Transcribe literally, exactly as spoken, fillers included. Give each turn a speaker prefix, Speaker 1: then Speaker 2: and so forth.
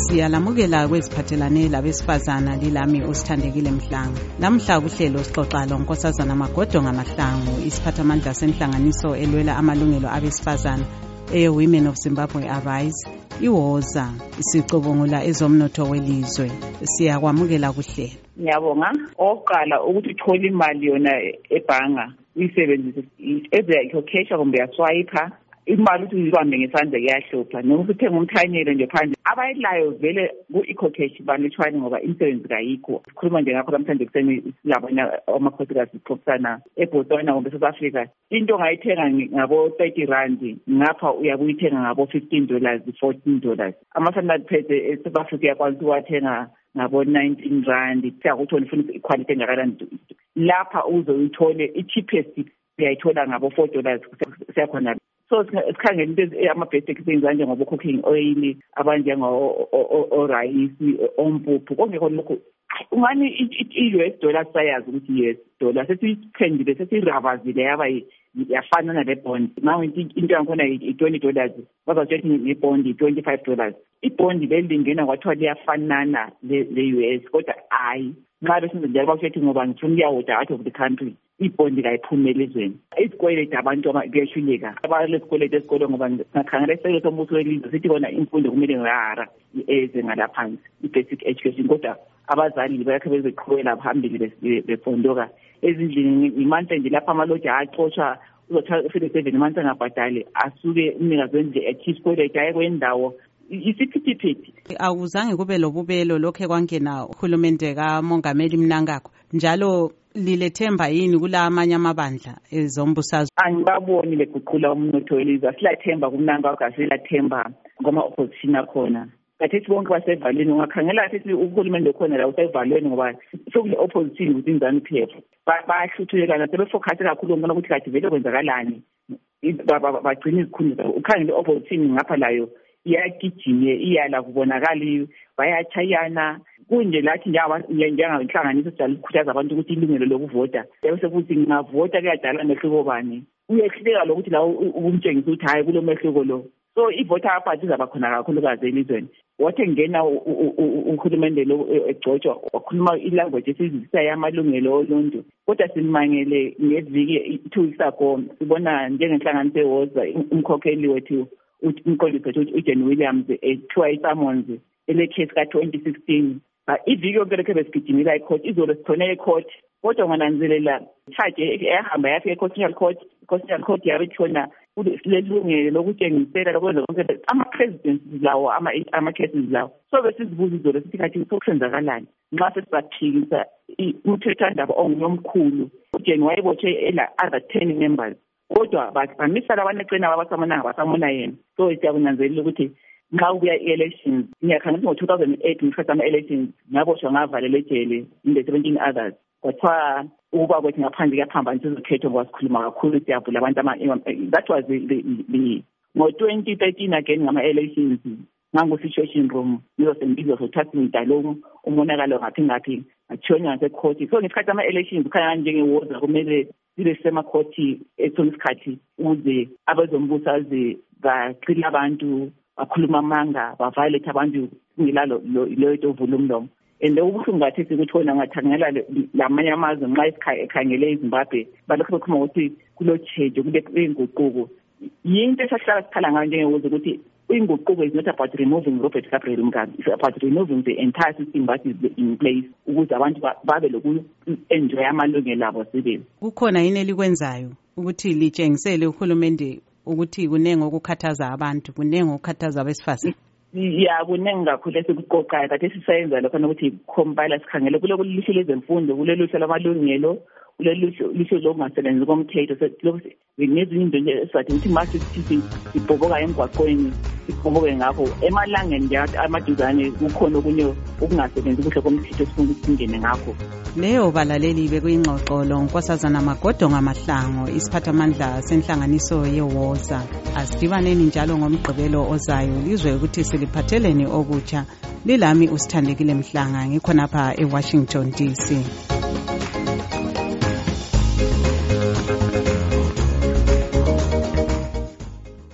Speaker 1: Siyalamukela kweziphathelane labesifazana lilami uSithandekile Mhlanga. Namhla kuhlelo sixoxa lo Nkosazana Magodo ngaMahlangu, isiphathamandla senhlanganiso elwela amalungelo abesifazana e-Women of Zimbabwe Arise, iwoza isicubungula ezomnotho welizwe. Siyakwamukela kuhlelo.
Speaker 2: Ngiyabonga. Oqala ukuthi uthola imali yona ebhanga uyisebenzise ezekhokhesha kumbe yaswiper imali ukuthi uyibambe ngesandla kuyahlupha noma uthenga umthanyelo nje phandle abayilayo vele ku-ecocash banetshwane ngoba imisebenzi kayikho. Sikhuluma nje ngakho namhlanje kuseni silabona amakhosikazi sixoxisana eBotswana kumbe South Africa. Into ongayithenga ngabo thirty rand ngapha uyabuyithenga ngabo fifteen dollars, fourteen dollars. Ama-standard phethe eSouth Africa uyakwazi ukuwathenga ngabo nineteen rand. Siyakuthi ufuna iquality engakalani lapha uzoyithole i-cheapest uyayithola ngabo four dollars siyakhona. So sikhangela into ama-basic things anjengoba cooking oil, abanjengo-rice, ompuphu, kongekho lokho. Ungani i-U S dollar sayazi ukuthi yes dollar sesiyiphendile sesiyirabazile yaba yafana nale bond. Now into yakhona i-twenty dollars bazathi ngebond i-twenty-five dollars. Ibond lelingena kwathiwa liyafanana le-U S kodwa hayi nxa besenze njalo bakuthi ngoba ngifuna uyawuda out of the country ibhondi kayiphumele ezweni. Isikweleti abantu kuyahluleka abalesikweleti esikole ngoba ngakhangela iselo sombuso welizwe sithi bona imfundo kumele ngayara eze ngalaphansi i-basic education kodwa abazali bayakhe bezeqhubela phambili befondoka ezindlini imantla nje lapha amaloja axotsha uzothatha seven months angabhadali asuke umnikazi wendle ethi isikweleti aye kwendawo isiphithiphithi.
Speaker 1: Awuzange kube lobubelo lokho kwangena uhulumende kaMongameli Mnangagwa njalo lilethemba yini kula amanye amabandla ezombusazwe?
Speaker 2: Angibaboni leguqula umnotho welizwe. Silathemba kuMnangagwa, asilathemba ngoma opposition akhona. Kathi bonke basevalweni ungakhangela ukuthi uhulumende khona la usevalweni ngoba sokule opposition ukuthi ingane phepha. Bayahluthulekana sebefocus kakhulu ngona ukuthi kathi vele kwenzakalani. Bagcina izikhundla ukhangele opposition ngapha layo iyagijime iyala kubonakala bayachayana kunje lathi njengenhlanganiso sikhuthaza abantu ukuthi ilungelo lokuvota bese futhi ngavota kuyadala mehluko bani uyehluleka lokuthi la umtshengisa ukuthi hayi kulo mehluko lo. So i-voter apart izaba khona kakhulukazi elizweni. Wathi ngena uhulumende lo egcotshwa wakhuluma ilanguage esizisayo amalungelo oluntu kodwa simangele ngeviki two weeks ago sibona njengenhlanganiso ewoza umkhokheli wethu umqondisi uJane Williams ethiwa i-summons ele-case ka-twenty sixteen. Iviki yonke lokho besigijimela i-court izolo sikhona e-court kodwa ngananzelela charge ehamba yafika e-constitutional court i-constitutional court yabe khona kulelungelo lokutshengisela lokwenza konke ama-presidents lawo ama-cases lawo. So besizibuza izolo sithi kathi sokusenzakalani nxa sesibaphikisa umthethwandaba ongumkhulu uJane wayebotshwe ela other ten members kodwa bamisa labanecena abasamana basamona yena. So siyakunanzelela ukuthi nxa kubuya i-elections ngiyakhangela ngo two thousand eight ngifaka ama-elections ngaboshwa ngavalela ejele in the seventeen others kwathiwa ukuba kwethi ngaphandle kuyaphambanisa izikhethwa ngoba sikhuluma kakhulu siyavula abantu that was the ngo-twenty thirteen again ngama-elections ngangu-situation room ngizosembizo sothatha ngidalo umonakalo ngaphi ngaphi ngathiyonya ngasekhoti. So ngesikhathi ama-elections kukhanya njengewoza kumele sibe sisemakhoti ethola isikhathi ukuze abezombusazwe baqile abantu bakhuluma amanga baviolate abantu ngilalo leyo nto uvula umlomo. And ubuhlungu kathi sikuthona ngathangela lamanye amazwe nxa ekhangele iZimbabwe balokho bekhuluma ukuthi kulotshejo kule inguquko. Yinto esahlala sikhala ngayo njengewoza ukuthi inguquko is not about removing Robert Gabriel Mugabe, it's about removing the entire system that is in place ukuze abantu babe loku enjoy amalungelo abo sibe.
Speaker 1: Kukhona yini elikwenzayo ukuthi litshengisele uhulumende ukuthi kunenge ukukhathaza abantu, kunenge ukukhathaza abesifazane?
Speaker 2: Ya kunenge kakhulu esikuqoqayo kade sisayenza lokho ukuthi compile sikhangele kulelo lisho lezemfundo kulelo lisho lamalungelo kulelo lisho lokungasebenzi komthetho ngezinye izinto nje esizathi ukuthi mase sithi sibhoboka emgwaqweni sibhoboke ngakho emalangeni nje amaduzane kukhona okunye ukungasebenzi kuhle komthetho sifuna ukungene ngakho.
Speaker 1: Leyo balaleli bekuyingxoxo lo Nkosazana Magodo ngaMahlangu, isiphathamandla senhlanganiso yewoza. Asidibaneni njalo ngomgqibelo ozayo lizwe ukuthi siliphatheleni okutsha. Lilami uSithandekile Mhlanga ngikhona lapha eWashington D C.